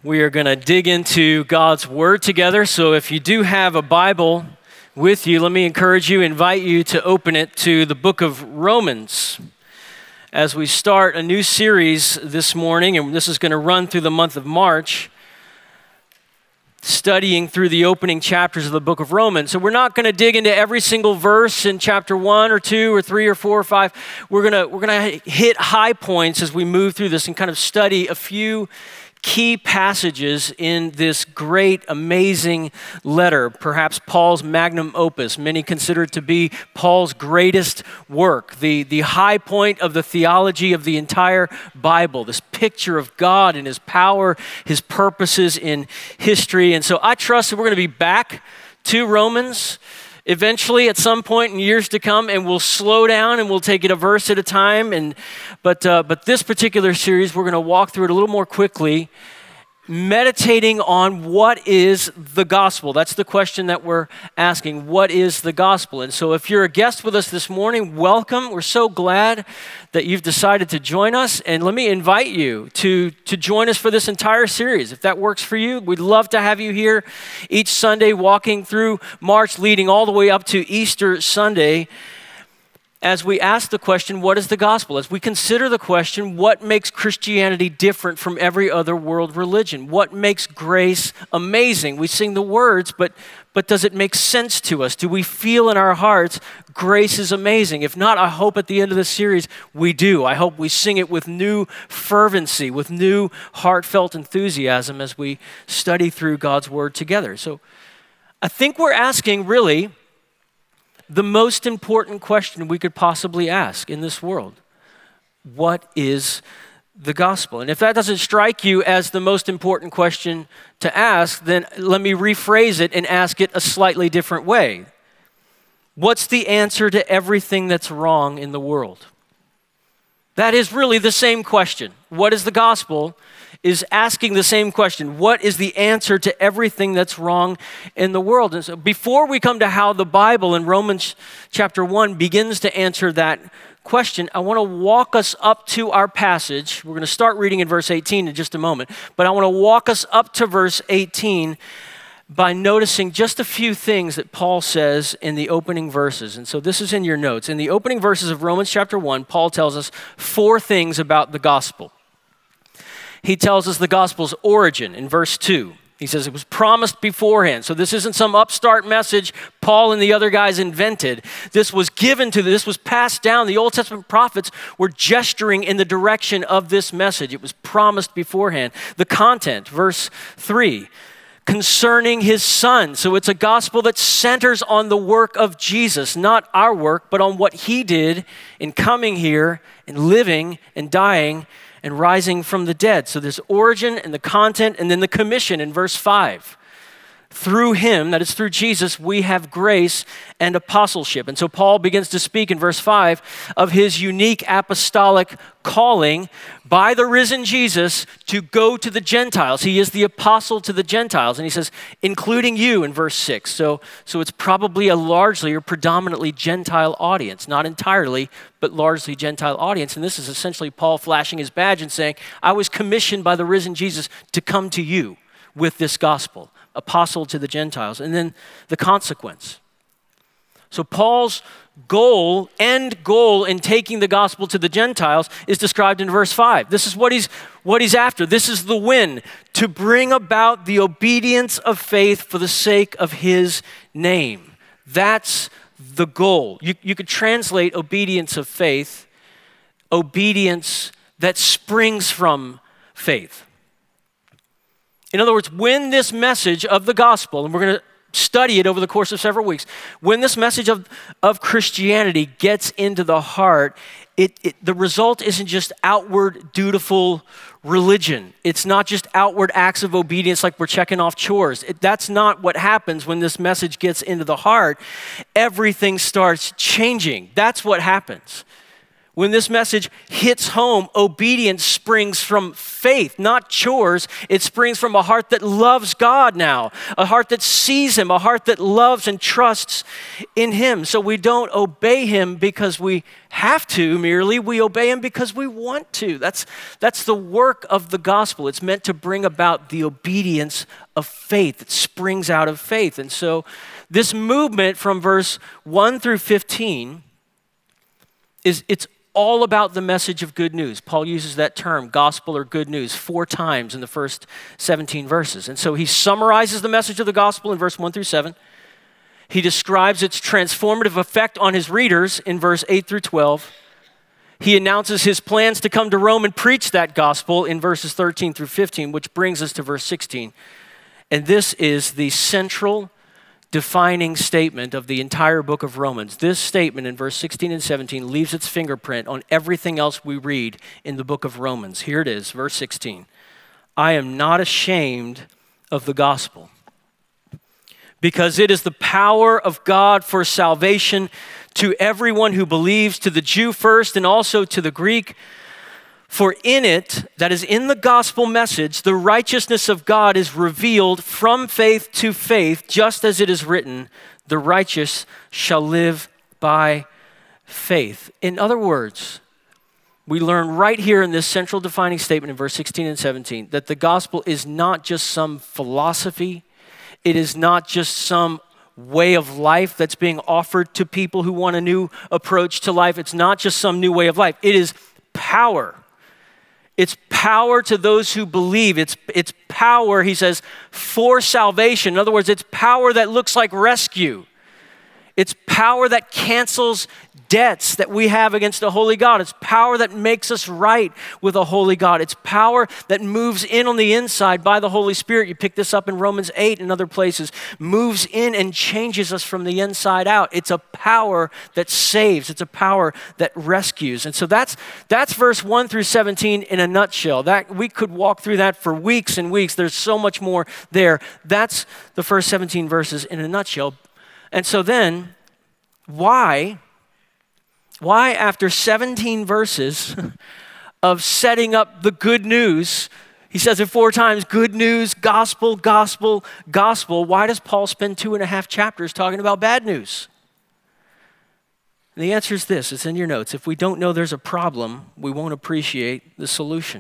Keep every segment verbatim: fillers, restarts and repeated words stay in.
We are going to dig into God's Word together. So if you do have a Bible with you, let me encourage you, invite you to open it to the book of Romans as we start a new series this morning, and this is going to run through the month of March, studying through the opening chapters of the book of Romans. So we're not going to dig into every single verse in chapter one or two or three or four or five. We're going to we're going to hit high points as we move through this and kind of study a few key passages in this great, amazing letter, perhaps Paul's magnum opus. Many consider it to be Paul's greatest work, the, the high point of the theology of the entire Bible, this picture of God and his power, his purposes in history. And so I trust that we're going to be back to Romans eventually at some point in years to come, and we'll slow down and we'll take it a verse at a time. And but uh, but this particular series, we're going to walk through it a little more quickly, meditating on what is the gospel. That's the question that we're asking. What is the gospel? And so if you're a guest with us this morning, welcome. We're so glad that you've decided to join us. And let me invite you to, to join us for this entire series. If that works for you, we'd love to have you here each Sunday, walking through March, leading all the way up to Easter Sunday, as we ask the question, what is the gospel? As we consider the question, what makes Christianity different from every other world religion? What makes grace amazing? We sing the words, but but does it make sense to us? Do we feel in our hearts grace is amazing? If not, I hope at the end of this series we do. I hope we sing it with new fervency, with new heartfelt enthusiasm as we study through God's word together. So I think we're asking really the most important question we could possibly ask in this world. What is the gospel? And if that doesn't strike you as the most important question to ask, then let me rephrase it and ask it a slightly different way. What's the answer to everything that's wrong in the world? That is really the same question. What is the gospel? Is asking the same question. What is the answer to everything that's wrong in the world? And so before we come to how the Bible in Romans chapter one begins to answer that question, I want to walk us up to our passage. We're going to start reading in verse eighteen in just a moment, but I want to walk us up to verse eighteen by noticing just a few things that Paul says in the opening verses. And so this is in your notes. In the opening verses of Romans chapter one, Paul tells us four things about the gospel. He tells us the gospel's origin in verse two. He says it was promised beforehand. So this isn't some upstart message Paul and the other guys invented. This was given to them. This was passed down. The Old Testament prophets were gesturing in the direction of this message. It was promised beforehand. The content, verse three, concerning his son. So it's a gospel that centers on the work of Jesus, not our work, but on what he did in coming here and living and dying and rising from the dead. So there's origin and the content, and then the commission in verse five. Through him, that is through Jesus, we have grace and apostleship. And so Paul begins to speak in verse five of his unique apostolic calling by the risen Jesus to go to the Gentiles. He is the apostle to the Gentiles. And he says, including you in verse six. So, so it's probably a largely or predominantly Gentile audience. Not entirely, but largely Gentile audience. And this is essentially Paul flashing his badge and saying, I was commissioned by the risen Jesus to come to you with this gospel. Apostle to the Gentiles. And then the consequence. So Paul's goal, end goal in taking the gospel to the Gentiles is described in verse five. This is what he's what he's after. This is the win, to bring about the obedience of faith for the sake of his name. That's the goal. You, you could translate obedience of faith, obedience that springs from faith. In other words, when this message of the gospel, and we're going to study it over the course of several weeks, when this message of, of Christianity gets into the heart, it, it, the result isn't just outward dutiful religion. It's not just outward acts of obedience like we're checking off chores. It, that's not what happens when this message gets into the heart. Everything starts changing. That's what happens. When this message hits home, obedience springs from faith, not chores. It springs from a heart that loves God now, a heart that sees him, a heart that loves and trusts in him. So we don't obey him because we have to merely. We obey him because we want to. That's, that's the work of the gospel. It's meant to bring about the obedience of faith. It springs out of faith. And so this movement from verse one through fifteen is it's all about the message of good news. Paul uses that term, gospel or good news, four times in the first seventeen verses. And so he summarizes the message of the gospel in verse one through seven. He describes its transformative effect on his readers in verse eight through twelve. He announces his plans to come to Rome and preach that gospel in verses thirteen through fifteen, which brings us to verse sixteen. And this is the central defining statement of the entire book of Romans. This statement in verse sixteen and seventeen leaves its fingerprint on everything else we read in the book of Romans. Here it is, verse sixteen. I am not ashamed of the gospel, because it is the power of God for salvation to everyone who believes, to the Jew first and also to the Greek. For in it, that is in the gospel message, the righteousness of God is revealed from faith to faith, just as it is written, the righteous shall live by faith. In other words, we learn right here in this central defining statement in verse sixteen and seventeen that the gospel is not just some philosophy. It is not just some way of life that's being offered to people who want a new approach to life. It's not just some new way of life. It is power. It's power to those who believe. It's, it's power, he says, for salvation. In other words, it's power that looks like rescue. It's power that cancels debts that we have against a holy God. It's power that makes us right with a holy God. It's power that moves in on the inside by the Holy Spirit. You pick this up in Romans eight and other places. Moves in and changes us from the inside out. It's a power that saves. It's a power that rescues. And so that's that's verse one through seventeen in a nutshell. That we could walk through that for weeks and weeks. There's so much more there. That's the first seventeen verses in a nutshell. And so then, why, why after seventeen verses of setting up the good news, he says it four times, good news, gospel, gospel, gospel, why does Paul spend two and a half chapters talking about bad news? And the answer is this, it's in your notes. If we don't know there's a problem, we won't appreciate the solution.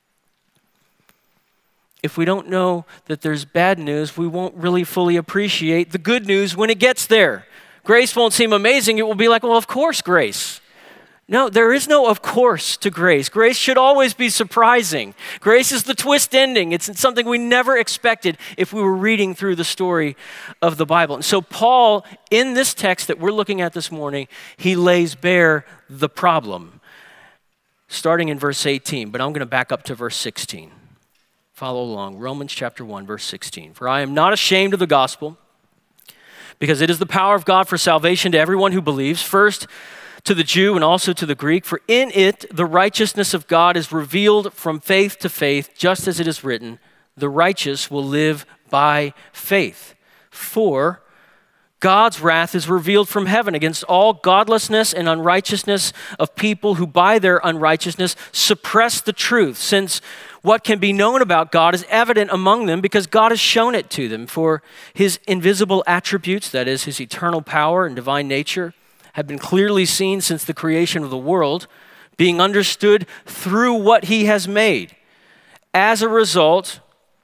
If we don't know that there's bad news, we won't really fully appreciate the good news when it gets there. Grace won't seem amazing. It will be like, well, of course, grace. No, there is no of course to grace. Grace should always be surprising. Grace is the twist ending. It's something we never expected if we were reading through the story of the Bible. And so Paul, in this text that we're looking at this morning, he lays bare the problem, starting in verse eighteen. But I'm going to back up to verse sixteen. Follow along. Romans chapter one, verse sixteen. For I am not ashamed of the gospel, because it is the power of God for salvation to everyone who believes, first to the Jew and also to the Greek. For in it the righteousness of God is revealed from faith to faith, just as it is written, the righteous will live by faith. For God's wrath is revealed from heaven against all godlessness and unrighteousness of people who by their unrighteousness suppress the truth, since what can be known about God is evident among them because God has shown it to them. For his invisible attributes, that is his eternal power and divine nature, have been clearly seen since the creation of the world, being understood through what he has made. As a result,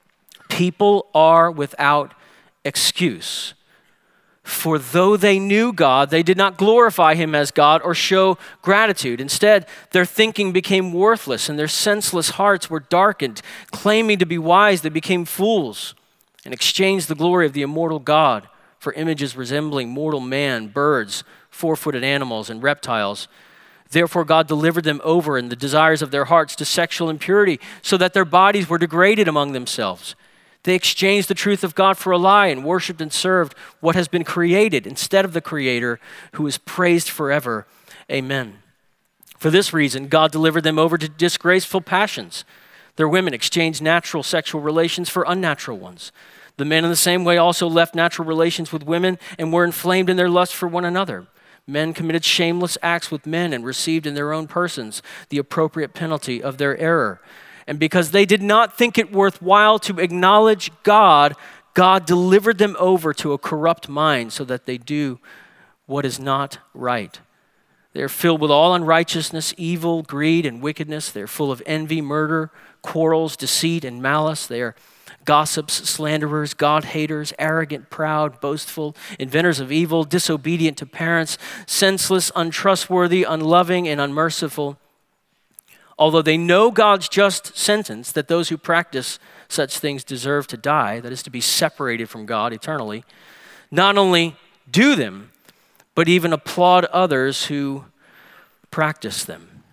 people are without excuse. For though they knew God, they did not glorify him as God or show gratitude. Instead, their thinking became worthless and their senseless hearts were darkened. Claiming to be wise, they became fools and exchanged the glory of the immortal God for images resembling mortal man, birds, four-footed animals, and reptiles. Therefore, God delivered them over in the desires of their hearts to sexual impurity, so that their bodies were degraded among themselves. They exchanged the truth of God for a lie and worshiped and served what has been created instead of the Creator, who is praised forever. Amen. For this reason, God delivered them over to disgraceful passions. Their women exchanged natural sexual relations for unnatural ones. The men in the same way also left natural relations with women and were inflamed in their lust for one another. Men committed shameless acts with men and received in their own persons the appropriate penalty of their error. And because they did not think it worthwhile to acknowledge God, God delivered them over to a corrupt mind so that they do what is not right. They are filled with all unrighteousness, evil, greed, and wickedness. They are full of envy, murder, quarrels, deceit, and malice. They are gossips, slanderers, God-haters, arrogant, proud, boastful, inventors of evil, disobedient to parents, senseless, untrustworthy, unloving, and unmerciful. Although they know God's just sentence that those who practice such things deserve to die, that is to be separated from God eternally, not only do them, but even applaud others who practice them.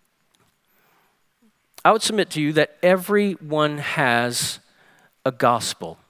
I would submit to you that everyone has a gospel.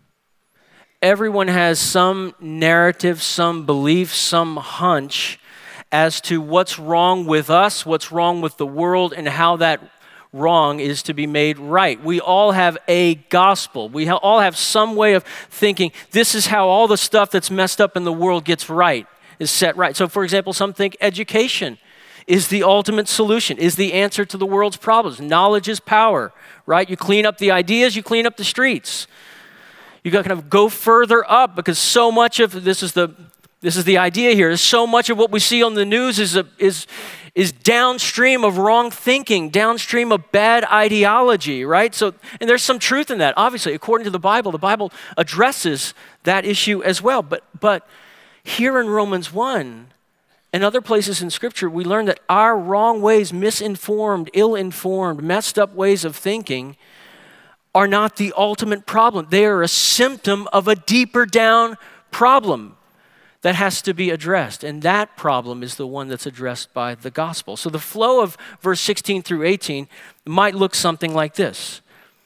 Everyone has some narrative, some belief, some hunch as to what's wrong with us, what's wrong with the world, and how that wrong is to be made right. We all have a gospel. We ha- all have some way of thinking, this is how all the stuff that's messed up in the world gets right, is set right. So for example, some think education is the ultimate solution, is the answer to the world's problems. Knowledge is power, right? You clean up the ideas, you clean up the streets. You got to kind of go further up because so much of this is the this is the idea here. So much of what we see on the news is a, is is downstream of wrong thinking, downstream of bad ideology, right? So, and there's some truth in that. Obviously, according to the Bible, the Bible addresses that issue as well. But but here in Romans one and other places in Scripture, we learn that our wrong ways, misinformed, ill-informed, messed up ways of thinking are not the ultimate problem. They are a symptom of a deeper down problem that has to be addressed. And that problem is the one that's addressed by the gospel. So the flow of verse sixteen through eighteen might look something like this.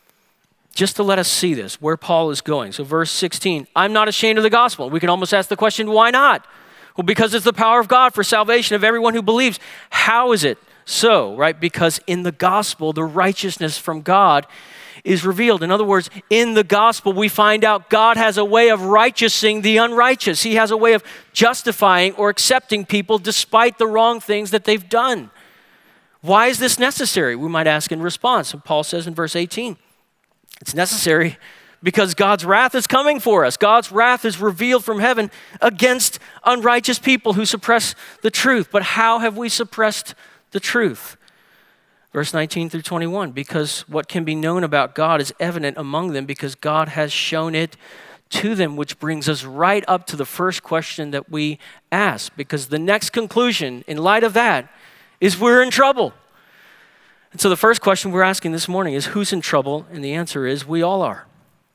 Just to let us see this, where Paul is going. So verse sixteen, I'm not ashamed of the gospel. We can almost ask the question, why not? Well, because it's the power of God for salvation of everyone who believes. How is it so, right? Because in the gospel, the righteousness from God is revealed. In other words, in the gospel, we find out God has a way of righteousing the unrighteous. He has a way of justifying or accepting people despite the wrong things that they've done. Why is this necessary? We might ask in response. And Paul says in verse eighteen, it's necessary because God's wrath is coming for us. God's wrath is revealed from heaven against unrighteous people who suppress the truth. But how have we suppressed the truth? Verse nineteen through twenty-one, because what can be known about God is evident among them because God has shown it to them, which brings us right up to the first question that we ask, because the next conclusion in light of that is we're in trouble. And so the first question we're asking this morning is who's in trouble? And the answer is we all are.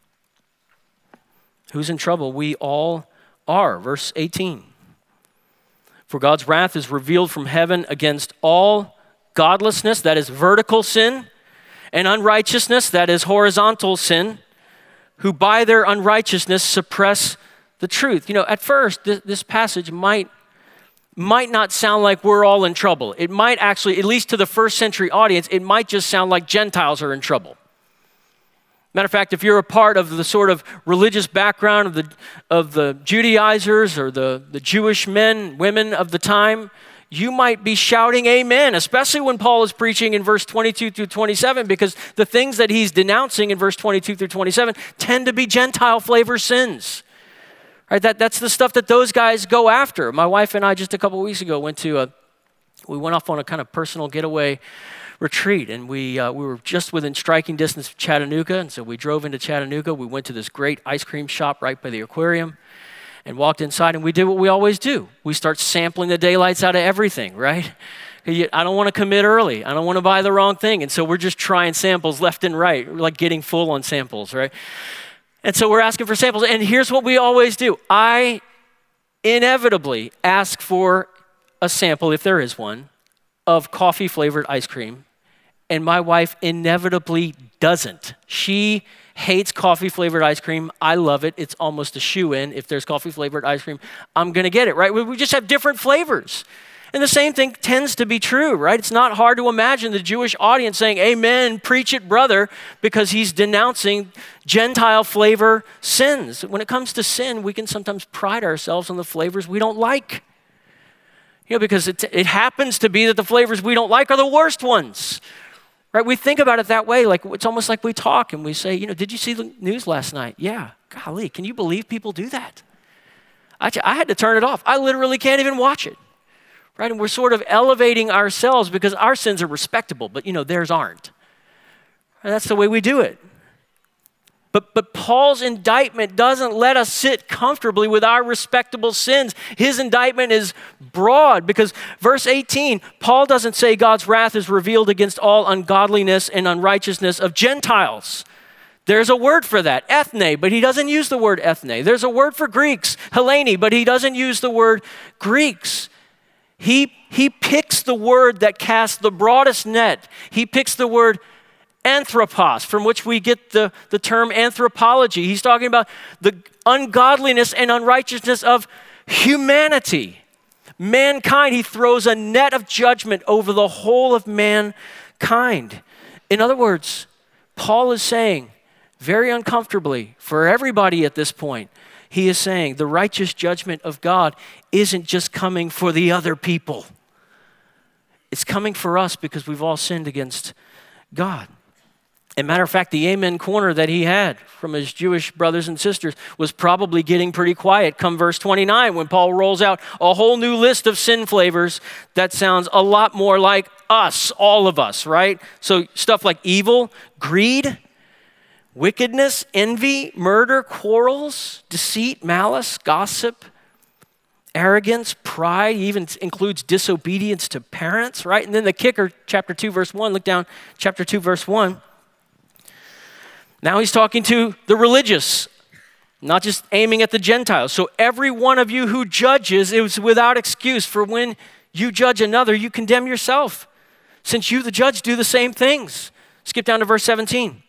Who's in trouble? We all are. Verse eighteen, for God's wrath is revealed from heaven against all godlessness, that is vertical sin, and unrighteousness, that is horizontal sin, who by their unrighteousness suppress the truth. You know, at first, th- this passage might, might not sound like we're all in trouble. It might actually, at least to the first century audience, it might just sound like Gentiles are in trouble. Matter of fact, if you're a part of the sort of religious background of the, of the Judaizers or the, the Jewish men, women of the time, you might be shouting amen, especially when Paul is preaching in verse twenty-two through twenty-seven, because the things that he's denouncing in verse twenty-two through twenty-seven tend to be Gentile flavor sins. Right? That, that's the stuff that those guys go after. My wife and I just a couple of weeks ago went to a, we went off on a kind of personal getaway retreat, and we uh, we were just within striking distance of Chattanooga, and so we drove into Chattanooga. We went to this great ice cream shop right by the aquarium, and walked inside, and we did what we always do. We start sampling the daylights out of everything, right? I don't want to commit early. I don't want to buy the wrong thing. And so we're just trying samples left and right. We're like getting full on samples, right? And so we're asking for samples. And here's what we always do. I inevitably ask for a sample, if there is one, of coffee-flavored ice cream. And my wife inevitably doesn't. She hates coffee-flavored ice cream. I love it. It's almost a shoo-in. If there's coffee-flavored ice cream, I'm going to get it, right? We just have different flavors. And the same thing tends to be true, right? It's not hard to imagine the Jewish audience saying, amen, preach it, brother, because he's denouncing Gentile flavor sins. When it comes to sin, we can sometimes pride ourselves on the flavors we don't like. You know, because it, it happens to be that the flavors we don't like are the worst ones. Right? We think about it that way. Like it's almost like we talk and we say, you know, did you see the news last night? Yeah. Golly, can you believe people do that? I, I had to turn it off. I literally can't even watch it. Right? And we're sort of elevating ourselves because our sins are respectable, but you know, theirs aren't. And that's the way we do it. But, but Paul's indictment doesn't let us sit comfortably with our respectable sins. His indictment is broad because verse eighteen, Paul doesn't say God's wrath is revealed against all ungodliness and unrighteousness of Gentiles. There's a word for that, ethne, but he doesn't use the word ethne. There's a word for Greeks, Hellene, but he doesn't use the word Greeks. He, he picks the word that casts the broadest net. He picks the word anthropos, from which we get the, the term anthropology. He's talking about the ungodliness and unrighteousness of humanity. Mankind, he throws a net of judgment over the whole of mankind. In other words, Paul is saying, very uncomfortably for everybody at this point, he is saying the righteous judgment of God isn't just coming for the other people. It's coming for us because we've all sinned against God. As a matter of fact, the amen corner that he had from his Jewish brothers and sisters was probably getting pretty quiet come verse twenty-nine when Paul rolls out a whole new list of sin flavors that sounds a lot more like us, all of us, right? So stuff like evil, greed, wickedness, envy, murder, quarrels, deceit, malice, gossip, arrogance, pride, even includes disobedience to parents, right? And then the kicker, chapter two, verse one, look down, chapter two, verse one. Now he's talking to the religious, not just aiming at the Gentiles. So every one of you who judges is without excuse, for when you judge another, you condemn yourself, since you, the judge, do the same things. Skip down to verse seventeen.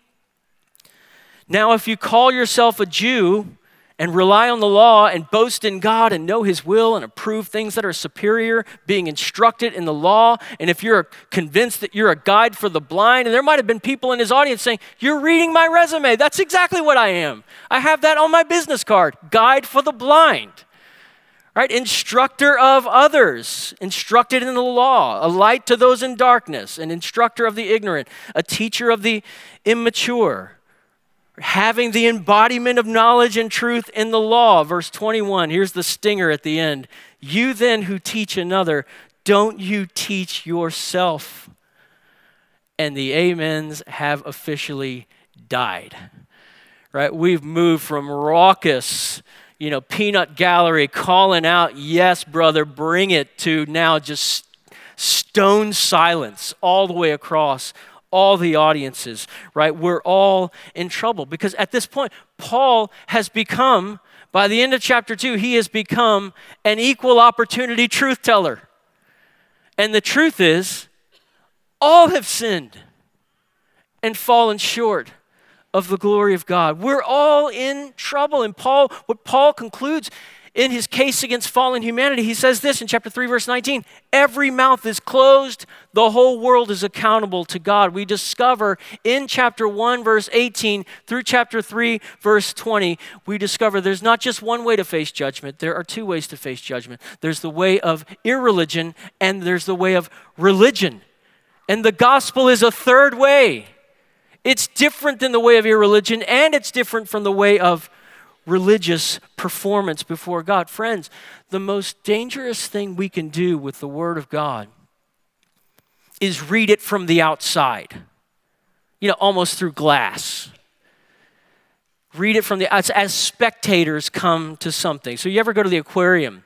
Now, if you call yourself a Jew and rely on the law and boast in God and know his will and approve things that are superior, being instructed in the law, and if you're convinced that you're a guide for the blind, and there might have been people in his audience saying, you're reading my resume. That's exactly what I am. I have that on my business card, guide for the blind. Right? Instructor of others, instructed in the law, a light to those in darkness, an instructor of the ignorant, a teacher of the immature. Having the embodiment of knowledge and truth in the law. Verse twenty-one, here's the stinger at the end. You then who teach another, don't you teach yourself? And the amens have officially died. Right? We've moved from raucous, you know, peanut gallery calling out, yes, brother, bring it, to now just stone silence all the way across all the audiences, right? We're all in trouble because at this point, Paul has become, by the end of chapter two, he has become an equal opportunity truth teller. And the truth is, all have sinned and fallen short of the glory of God. We're all in trouble. And Paul, what Paul concludes in his case against fallen humanity, he says this in chapter three, verse nineteen, every mouth is closed, the whole world is accountable to God. We discover in chapter one, verse eighteen through chapter three, verse twenty, we discover there's not just one way to face judgment, there are two ways to face judgment. There's the way of irreligion and there's the way of religion. And the gospel is a third way. It's different than the way of irreligion and it's different from the way of religious performance before God. Friends, the most dangerous thing we can do with the Word of God is read it from the outside, you know, almost through glass. Read it from the outside as spectators come to something. So you ever go to the aquarium,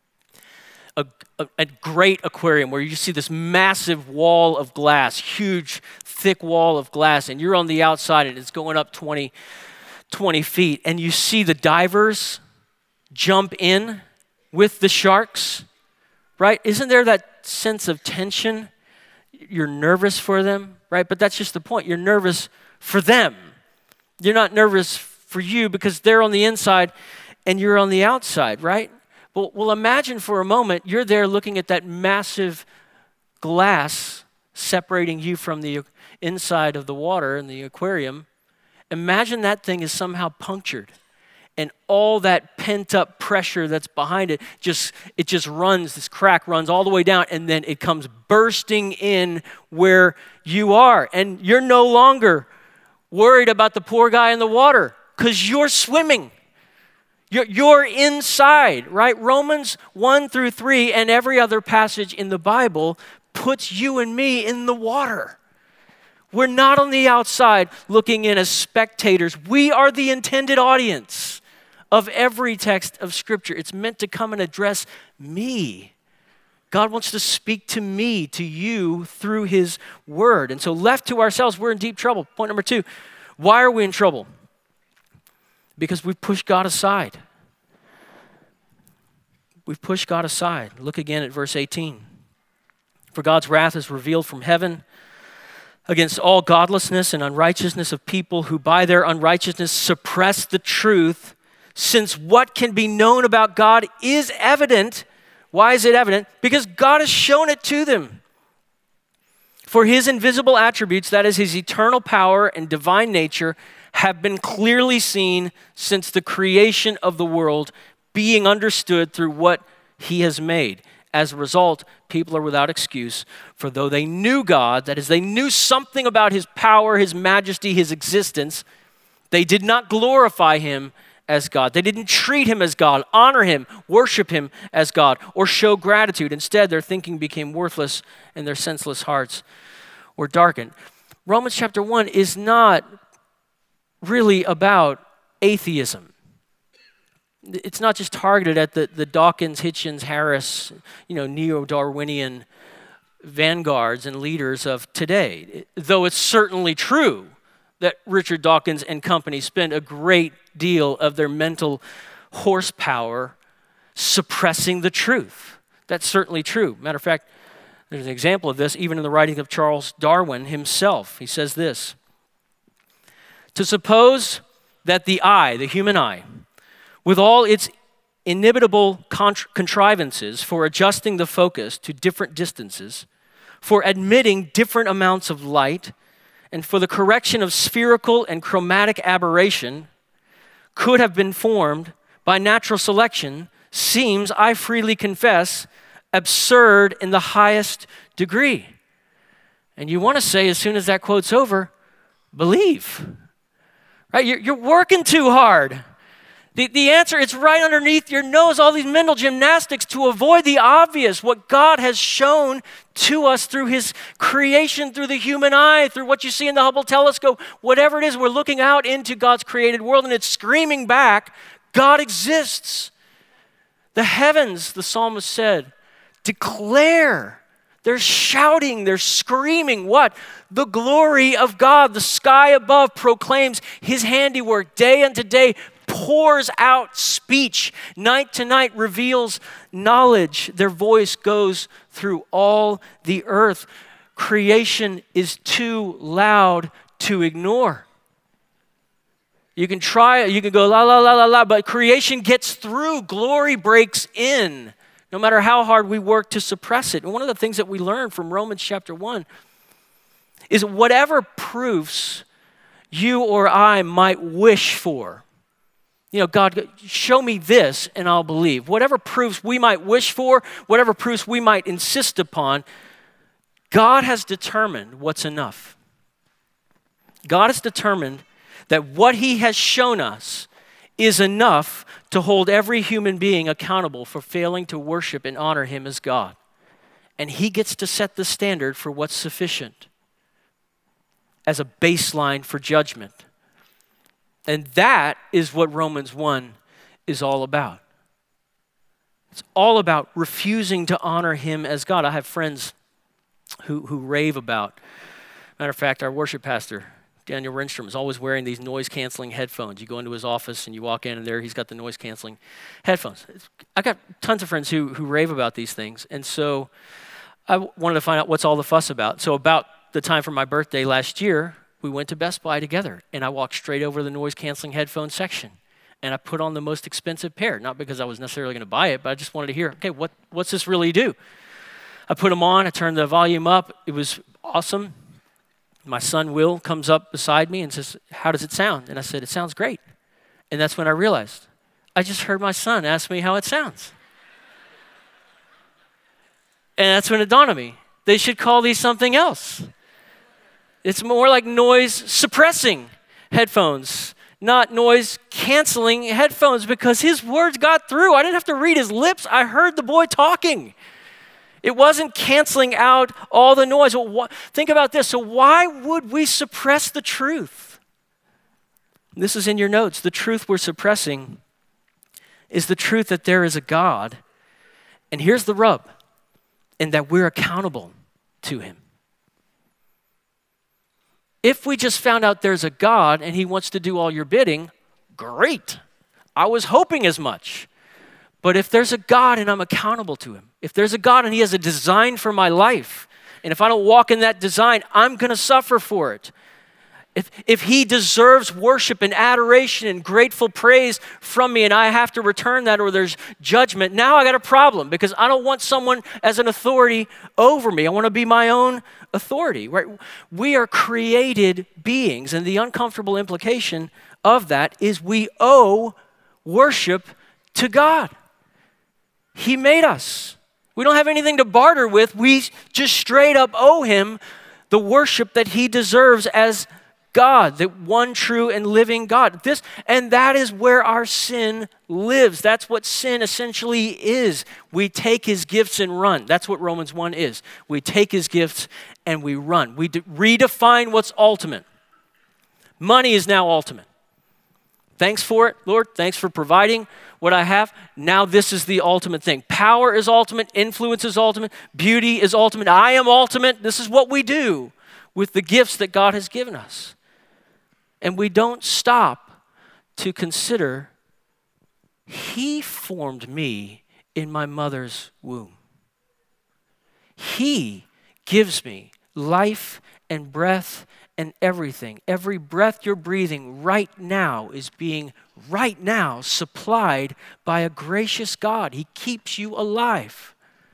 a, a, a great aquarium where you see this massive wall of glass, huge, thick wall of glass, and you're on the outside and it's going up twenty twenty feet, and you see the divers jump in with the sharks, right? Isn't there that sense of tension? You're nervous for them, right? But that's just the point. You're nervous for them. You're not nervous for you because they're on the inside and you're on the outside, right? Well, well, imagine for a moment you're there looking at that massive glass separating you from the inside of the water in the aquarium. Imagine that thing is somehow punctured And all that pent-up pressure that's behind it, just it just runs, this crack runs all the way down, and then it comes bursting in where you are. And you're no longer worried about the poor guy in the water because you're swimming. You're, you're inside, right? Romans one through three and every other passage in the Bible puts you and me in the water. We're not on the outside looking in as spectators. We are the intended audience of every text of Scripture. It's meant to come and address me. God wants to speak to me, to you, through his word. And so left to ourselves, we're in deep trouble. Point number two, why are we in trouble? Because we've pushed God aside. We've pushed God aside. Look again at verse eighteen. For God's wrath is revealed from heaven against all godlessness and unrighteousness of people who by their unrighteousness suppress the truth, since what can be known about God is evident. Why is it evident? Because God has shown it to them. For his invisible attributes, that is his eternal power and divine nature, have been clearly seen since the creation of the world, being understood through what he has made. As a result, people are without excuse, for though they knew God, that is, they knew something about his power, his majesty, his existence, they did not glorify him as God. They didn't treat him as God, honor him, worship him as God, or show gratitude. Instead, their thinking became worthless and their senseless hearts were darkened. Romans chapter one is not really about atheism. It's not just targeted at the, the Dawkins, Hitchens, Harris, you know, neo-Darwinian vanguards and leaders of today. Though it's certainly true that Richard Dawkins and company spend a great deal of their mental horsepower suppressing the truth. That's certainly true. Matter of fact, there's an example of this even in the writing of Charles Darwin himself. He says this: to suppose that the eye, the human eye, with all its inimitable contr- contrivances for adjusting the focus to different distances, for admitting different amounts of light, and for the correction of spherical and chromatic aberration, could have been formed by natural selection, seems, I freely confess, absurd in the highest degree. And you want to say, as soon as that quote's over, believe. Right? You're, you're working too hard. The, the answer is right underneath your nose, all these mental gymnastics to avoid the obvious, what God has shown to us through his creation, through the human eye, through what you see in the Hubble telescope, whatever it is, we're looking out into God's created world and it's screaming back, God exists. The heavens, the psalmist said, declare. They're shouting, they're screaming what? The glory of God. The sky above proclaims his handiwork day unto day, pours out speech, night to night reveals knowledge. Their voice goes through all the earth. Creation is too loud to ignore. You can try it, you can go la la la la la, but creation gets through. Glory breaks in, no matter how hard we work to suppress it. And one of the things that we learn from Romans chapter one is whatever proofs you or I might wish for, you know, God, show me this and I'll believe. Whatever proofs we might wish for, whatever proofs we might insist upon, God has determined what's enough. God has determined that what he has shown us is enough to hold every human being accountable for failing to worship and honor him as God. And he gets to set the standard for what's sufficient as a baseline for judgment. And that is what Romans one is all about. It's all about refusing to honor him as God. I have friends who, who rave about. Matter of fact, our worship pastor, Daniel Renstrom, is always wearing these noise-canceling headphones. You go into his office and you walk in and there he's got the noise-canceling headphones. I got tons of friends who, who rave about these things. And so I wanted to find out what's all the fuss about. So about the time for my birthday last year, we went to Best Buy together, and I walked straight over to the noise-canceling headphone section, and I put on the most expensive pair, not because I was necessarily going to buy it, but I just wanted to hear, okay, what, what's this really do? I put them on, I turned the volume up. It was awesome. My son, Will, comes up beside me and says, how does it sound? And I said, it sounds great. And that's when I realized, I just heard my son ask me how it sounds. And that's when it dawned on me, they should call these something else. It's more like noise suppressing headphones, not noise canceling headphones, because his words got through. I didn't have to read his lips. I heard the boy talking. It wasn't canceling out all the noise. Well, wh- think about this. So why would we suppress the truth? This is in your notes. The truth we're suppressing is the truth that there is a God. And here's the rub, and that we're accountable to him. If we just found out there's a God and he wants to do all your bidding, great. I was hoping as much. But if there's a God and I'm accountable to him, if there's a God and he has a design for my life, and if I don't walk in that design, I'm going to suffer for it. If, if he deserves worship and adoration and grateful praise from me and I have to return that or there's judgment, now I got a problem because I don't want someone as an authority over me. I want to be my own authority, right? We are created beings, and the uncomfortable implication of that is we owe worship to God. He made us. We don't have anything to barter with. We just straight up owe him the worship that he deserves as God, the one true and living God. This and that is where our sin lives. That's what sin essentially is. We take his gifts and run. That's what Romans one is. We take his gifts and we run. We de- redefine what's ultimate. Money is now ultimate. Thanks for it, Lord. Thanks for providing what I have. Now this is the ultimate thing. Power is ultimate. Influence is ultimate. Beauty is ultimate. I am ultimate. This is what we do with the gifts that God has given us. And we don't stop to consider, he formed me in my mother's womb. He gives me life and breath and everything. Every breath you're breathing right now is being right now supplied by a gracious God. He keeps you alive.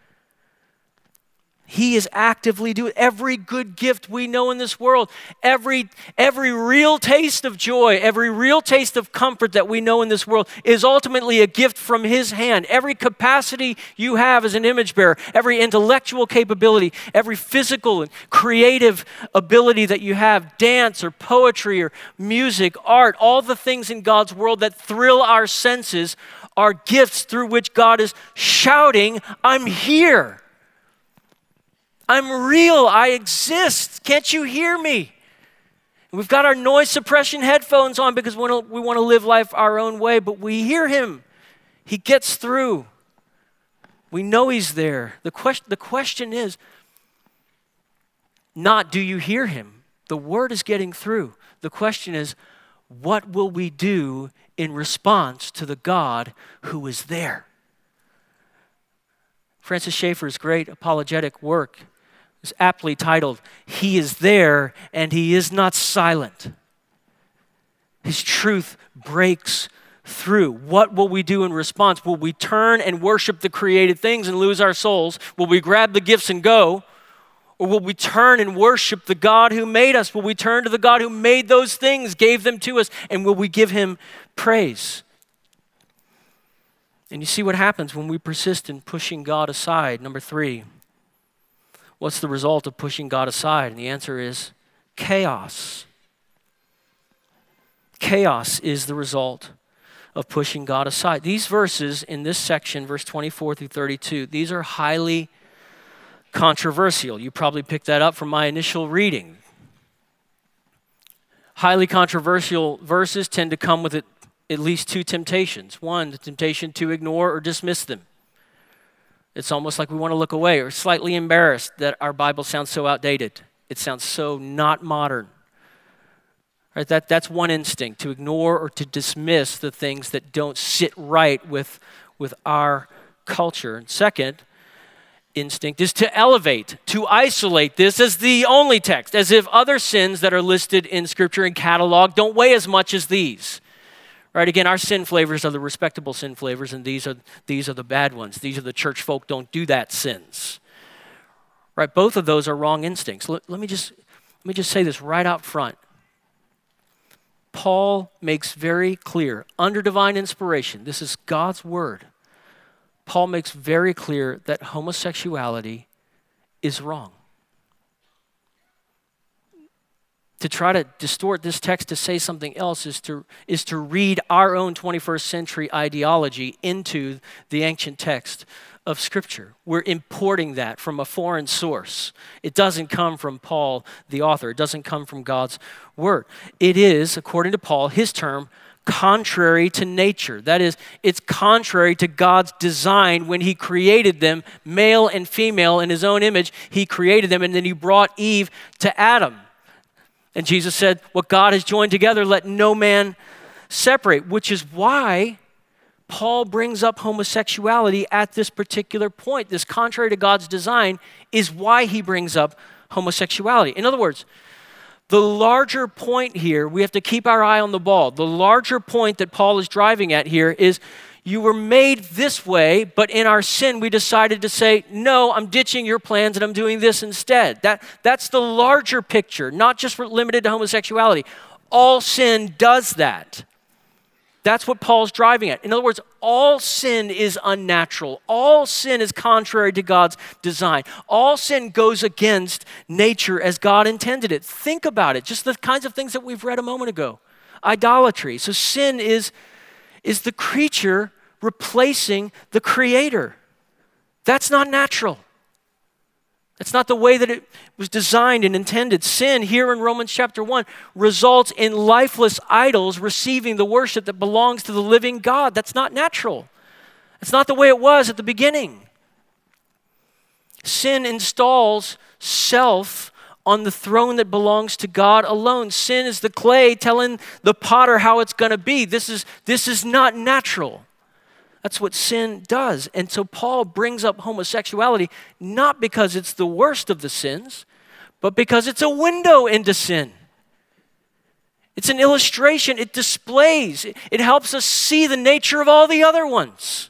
He is actively doing every good gift we know in this world, every, every real taste of joy, every real taste of comfort that we know in this world is ultimately a gift from his hand. Every capacity you have as an image bearer, every intellectual capability, every physical and creative ability that you have, dance or poetry or music, art, all the things in God's world that thrill our senses are gifts through which God is shouting, I'm here. I'm real. I exist. Can't you hear me? We've got our noise suppression headphones on because we want to, we want to live life our own way, but we hear him. He gets through. We know he's there. The question, the question is not do you hear him? The word is getting through. The question is, what will we do in response to the God who is there? Francis Schaeffer's great apologetic work is aptly titled, He is There and He is Not Silent. His truth breaks through. What will we do in response? Will we turn and worship the created things and lose our souls? Will we grab the gifts and go? Or will we turn and worship the God who made us? Will we turn to the God who made those things, gave them to us, and will we give him praise? And you see what happens when we persist in pushing God aside. Number three, what's the result of pushing God aside? And the answer is chaos. Chaos is the result of pushing God aside. These verses in this section, verse twenty-four through thirty-two, these are highly controversial. You probably picked that up from my initial reading. Highly controversial verses tend to come with it at least two temptations. One, the temptation to ignore or dismiss them. It's almost like we want to look away or slightly embarrassed that our Bible sounds so outdated. It sounds so not modern. Right? That, that's one instinct, to ignore or to dismiss the things that don't sit right with, with our culture. And second instinct is to elevate, to isolate this as the only text, as if other sins that are listed in Scripture and catalog don't weigh as much as these. Right, again, our sin flavors are the respectable sin flavors, and these are these are the bad ones. These are the church folk don't do that sins. Right, both of those are wrong instincts. Let, let me just let me just say this right out front. Paul makes very clear, under divine inspiration, this is God's word, Paul makes very clear that homosexuality is wrong. To try to distort this text to say something else is to, is to read our own twenty-first century ideology into the ancient text of Scripture. We're importing that from a foreign source. It doesn't come from Paul, the author. It doesn't come from God's word. It is, according to Paul, his term, contrary to nature. That is, it's contrary to God's design when he created them, male and female, in his own image. He created them, and then he brought Eve to Adam. And Jesus said, what God has joined together, let no man separate, which is why Paul brings up homosexuality at this particular point. This contrary to God's design is why he brings up homosexuality. In other words, the larger point here, we have to keep our eye on the ball. The larger point that Paul is driving at here is you were made this way, but in our sin, we decided to say, no, I'm ditching your plans and I'm doing this instead. That, that's the larger picture, not just limited to homosexuality. All sin does that. That's what Paul's driving at. In other words, all sin is unnatural. All sin is contrary to God's design. All sin goes against nature as God intended it. Think about it, just the kinds of things that we've read a moment ago. Idolatry. So sin is is the creature replacing the creator. That's not natural. That's not the way that it was designed and intended. Sin, here in Romans chapter one, results in lifeless idols receiving the worship that belongs to the living God. That's not natural. That's not the way it was at the beginning. Sin installs self on the throne that belongs to God alone. Sin is the clay telling the potter how it's going to be. This is, this is not natural. That's what sin does. And so Paul brings up homosexuality not because it's the worst of the sins, but because it's a window into sin. It's an illustration. It displays. It, it helps us see the nature of all the other ones.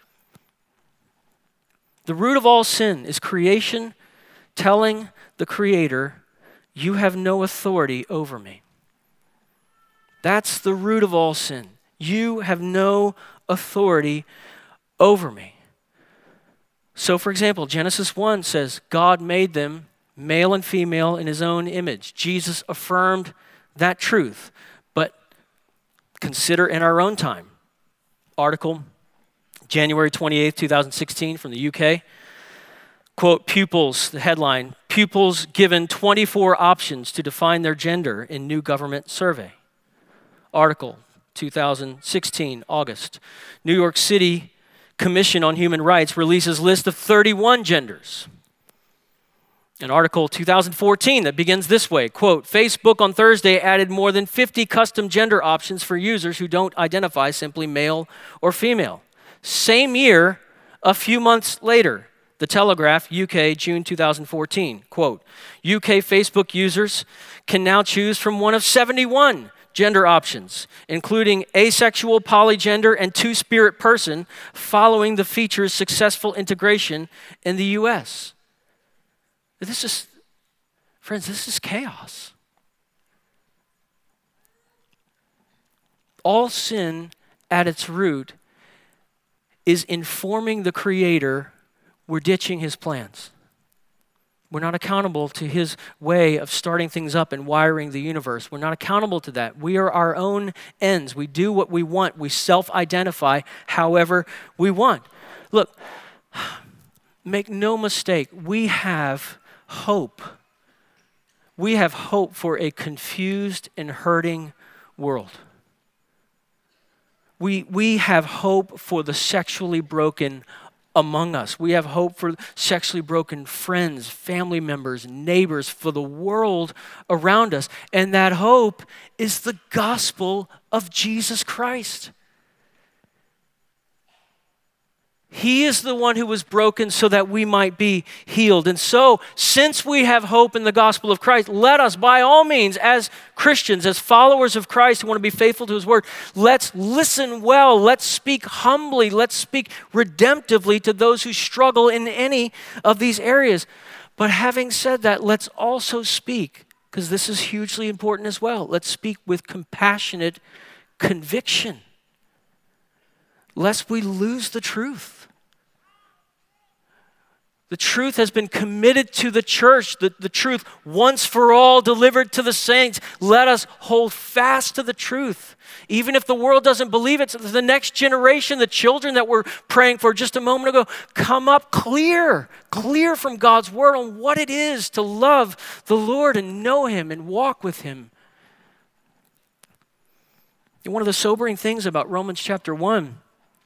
The root of all sin is creation telling the Creator, you have no authority over me. That's the root of all sin. You have no authority over me. So, for example, Genesis one says, God made them male and female in his own image. Jesus affirmed that truth. But consider in our own time, article, January twenty-eighth, twenty sixteen from the U K. Quote, pupils, the headline, pupils given twenty-four options to define their gender in new government survey. Article, two thousand sixteen, August. New York City Commission on Human Rights releases list of thirty-one genders. An article, two thousand fourteen, that begins this way, quote, Facebook on Thursday added more than fifty custom gender options for users who don't identify simply male or female. Same year, a few months later, The Telegraph, U K, June two thousand fourteen, quote, U K Facebook users can now choose from one of seventy-one gender options, including asexual, polygender, and two-spirit person, following the feature's successful integration in the U S. This is, friends, this is chaos. All sin at its root is informing the Creator we're ditching his plans. We're not accountable to his way of starting things up and wiring the universe. We're not accountable to that. We are our own ends. We do what we want. We self-identify however we want. Look, make no mistake, we have hope. We have hope for a confused and hurting world. We, we have hope for the sexually broken among us. We have hope for sexually broken friends, family members, neighbors, for the world around us. And that hope is the gospel of Jesus Christ. He is the one who was broken so that we might be healed. And so, since we have hope in the gospel of Christ, let us, by all means, as Christians, as followers of Christ who want to be faithful to his word, let's listen well, let's speak humbly, let's speak redemptively to those who struggle in any of these areas. But having said that, let's also speak because this is hugely important as well. Let's speak with compassionate conviction, lest we lose the truth. The truth has been committed to the church, the, the truth once for all delivered to the saints. Let us hold fast to the truth. Even if the world doesn't believe it, so the next generation, the children that we're praying for just a moment ago, come up clear, clear from God's word on what it is to love the Lord and know him and walk with him. And one of the sobering things about Romans chapter one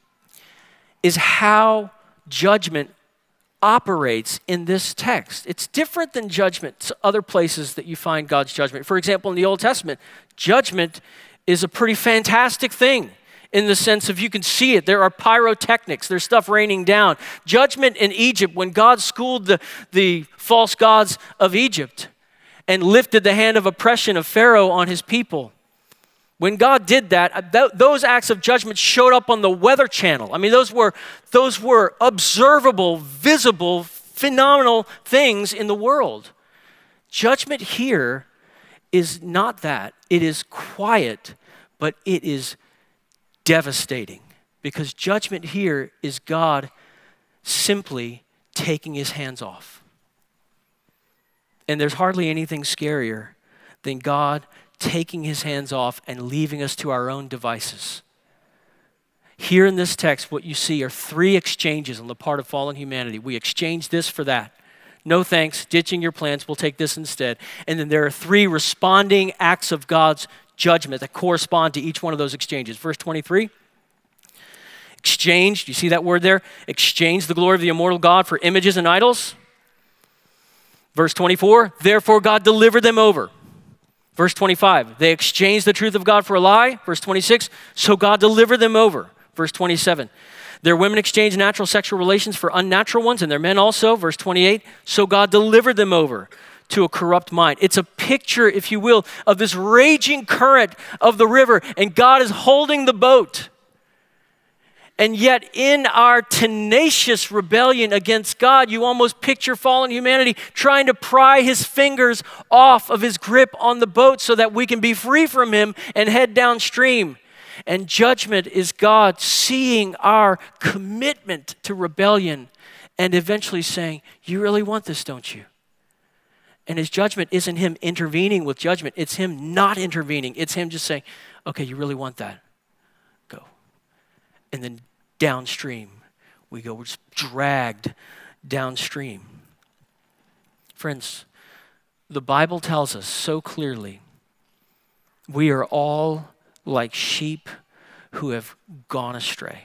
is how judgment operates in this text. It's different than judgment to other places that you find God's judgment. For example, in the Old Testament, judgment is a pretty fantastic thing in the sense of you can see it. There are pyrotechnics. There's stuff raining down. Judgment in Egypt, when God schooled the, the false gods of Egypt and lifted the hand of oppression of Pharaoh on his people, when God did that, th- those acts of judgment showed up on the Weather Channel. I mean, those were, those were observable, visible, phenomenal things in the world. Judgment here is not that. It is quiet, but it is devastating, because judgment here is God simply taking his hands off. And there's hardly anything scarier than God taking his hands off and leaving us to our own devices. Here in this text, what you see are three exchanges on the part of fallen humanity. We exchange this for that. No thanks, ditching your plans, we'll take this instead. And then there are three responding acts of God's judgment that correspond to each one of those exchanges. Verse twenty-three, exchange, do you see that word there? Exchange the glory of the immortal God for images and idols. Verse twenty-four, therefore God delivered them over. Verse twenty-five, they exchanged the truth of God for a lie. Verse twenty-six, so God delivered them over. Verse twenty-seven, their women exchanged natural sexual relations for unnatural ones, and their men also. Verse twenty-eight, so God delivered them over to a corrupt mind. It's a picture, if you will, of this raging current of the river, and God is holding the boat. And yet in our tenacious rebellion against God, you almost picture fallen humanity trying to pry his fingers off of his grip on the boat so that we can be free from him and head downstream. And judgment is God seeing our commitment to rebellion and eventually saying, you really want this, don't you? And his judgment isn't him intervening with judgment. It's him not intervening. It's him just saying, okay, you really want that? Go. And then downstream we go. We're just dragged downstream. Friends, the Bible tells us so clearly we are all like sheep who have gone astray.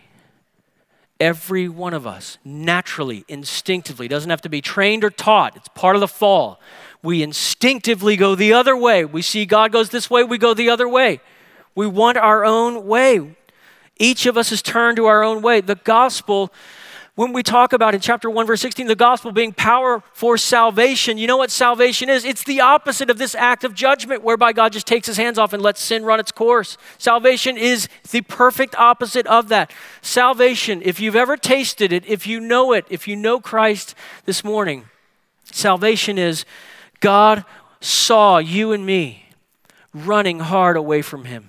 Every one of us, naturally, instinctively, doesn't have to be trained or taught. It's part of the fall. We instinctively go the other way. We see God goes this way, we go the other way. We want our own way. Each of us is turned to our own way. The gospel, when we talk about in chapter one, verse sixteen, the gospel being power for salvation, you know what salvation is? It's the opposite of this act of judgment whereby God just takes his hands off and lets sin run its course. Salvation is the perfect opposite of that. Salvation, if you've ever tasted it, if you know it, if you know Christ this morning, salvation is God saw you and me running hard away from him.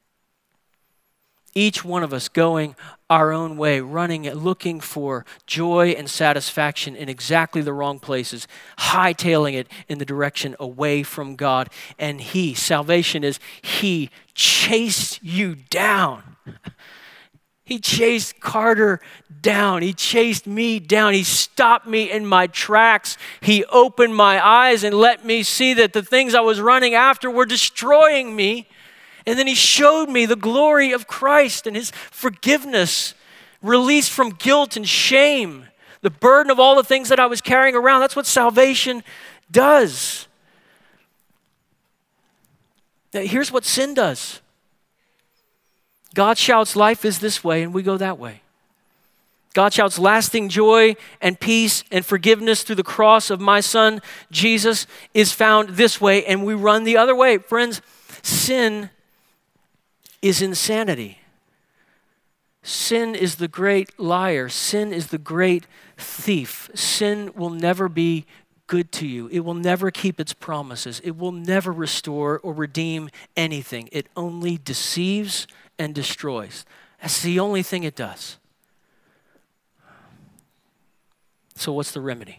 Each one of us going our own way, running, looking for joy and satisfaction in exactly the wrong places, hightailing it in the direction away from God. And he, salvation is, he chased you down. He chased Carter down. He chased me down. He stopped me in my tracks. He opened my eyes and let me see that the things I was running after were destroying me. And then he showed me the glory of Christ and his forgiveness, release from guilt and shame, the burden of all the things that I was carrying around. That's what salvation does. Now, here's what sin does. God shouts, life is this way, and we go that way. God shouts lasting joy and peace and forgiveness through the cross of my son, Jesus, is found this way, and we run the other way. Friends, sin is insanity. Sin is the great liar. Sin is the great thief. Sin will never be good to you. It will never keep its promises. It will never restore or redeem anything. It only deceives and destroys. That's the only thing it does. So what's the remedy?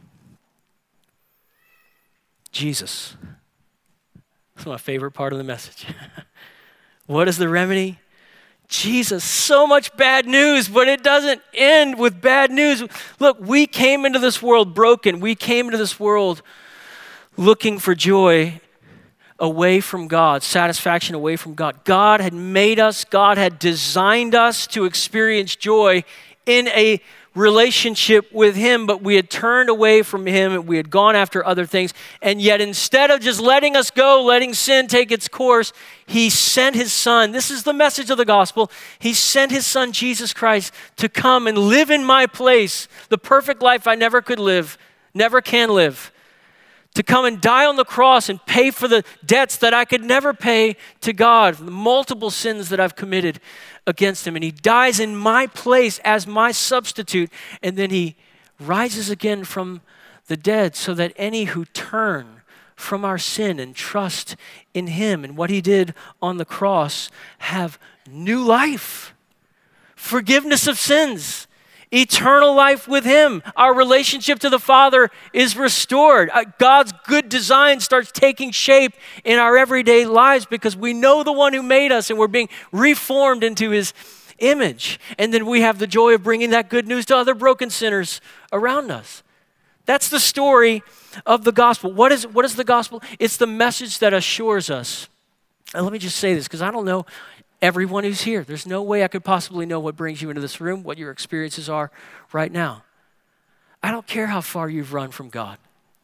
Jesus. That's my favorite part of the message. What is the remedy? Jesus. So much bad news, but it doesn't end with bad news. Look, we came into this world broken. We came into this world looking for joy away from God, satisfaction away from God. God had made us, God had designed us to experience joy in a relationship with him, but we had turned away from him and we had gone after other things. And yet instead of just letting us go, letting sin take its course, he sent his son. This is the message of the gospel. He sent his son, Jesus Christ, to come and live in my place, the perfect life I never could live, never can live. To come and die on the cross and pay for the debts that I could never pay to God, the multiple sins that I've committed against him. And he dies in my place as my substitute. And then he rises again from the dead so that any who turn from our sin and trust in him and what he did on the cross have new life, forgiveness of sins, eternal life with him. Our relationship to the Father is restored. God's good design starts taking shape in our everyday lives because we know the one who made us and we're being reformed into his image. And then we have the joy of bringing that good news to other broken sinners around us. That's the story of the gospel. What is, what is the gospel? It's the message that assures us. And let me just say this because I don't know everyone who's here. There's no way I could possibly know what brings you into this room, what your experiences are right now. I don't care how far you've run from God.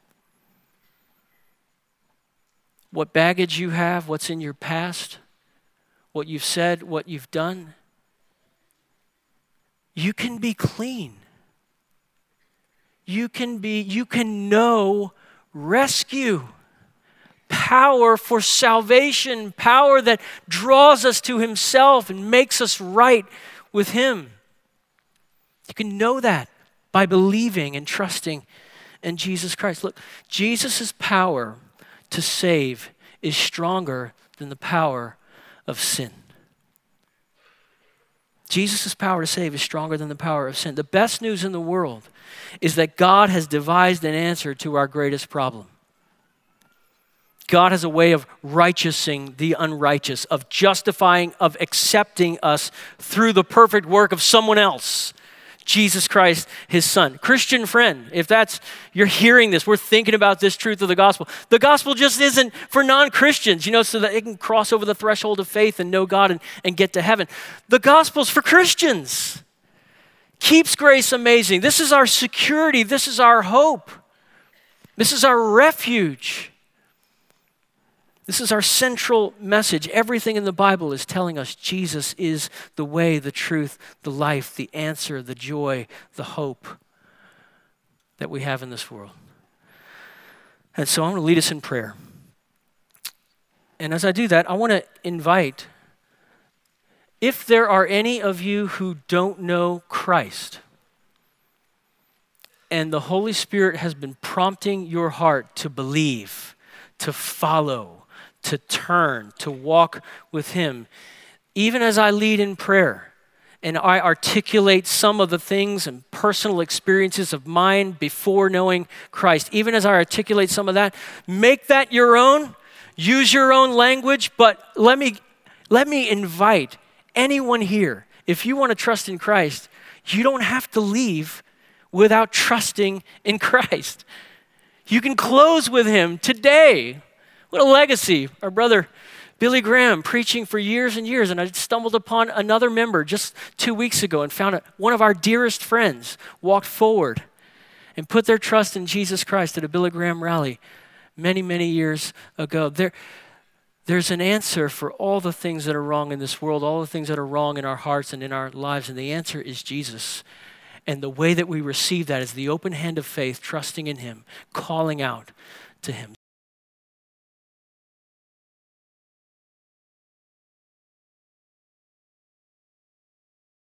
What baggage you have, what's in your past, what you've said, what you've done. You can be clean. You can be, you can know rescue. Power for salvation, power that draws us to himself and makes us right with him. You can know that by believing and trusting in Jesus Christ. Look, Jesus' power to save is stronger than the power of sin. Jesus' power to save is stronger than the power of sin. The best news in the world is that God has devised an answer to our greatest problem. God has a way of righteousing the unrighteous, of justifying, of accepting us through the perfect work of someone else, Jesus Christ, his son. Christian friend, if that's, you're hearing this, we're thinking about this truth of the gospel. The gospel just isn't for non-Christians, you know, so that they can cross over the threshold of faith and know God and, and get to heaven. The gospel's for Christians. Keeps grace amazing. This is our security. This is our hope. This is our refuge. This is our central message. Everything in the Bible is telling us Jesus is the way, the truth, the life, the answer, the joy, the hope that we have in this world. And so I'm going to lead us in prayer. And as I do that, I want to invite, if there are any of you who don't know Christ, and the Holy Spirit has been prompting your heart to believe, to follow, to turn, to walk with him, even as I lead in prayer and I articulate some of the things and personal experiences of mine before knowing Christ, even as I articulate some of that, make that your own, use your own language, but let me, let me invite anyone here, if you want to trust in Christ, you don't have to leave without trusting in Christ. You can close with him today. What a legacy. Our brother Billy Graham preaching for years and years, and I stumbled upon another member just two weeks ago and found out one of our dearest friends walked forward and put their trust in Jesus Christ at a Billy Graham rally many, many years ago. There, there's an answer for all the things that are wrong in this world, all the things that are wrong in our hearts and in our lives, and the answer is Jesus. And the way that we receive that is the open hand of faith, trusting in him, calling out to him.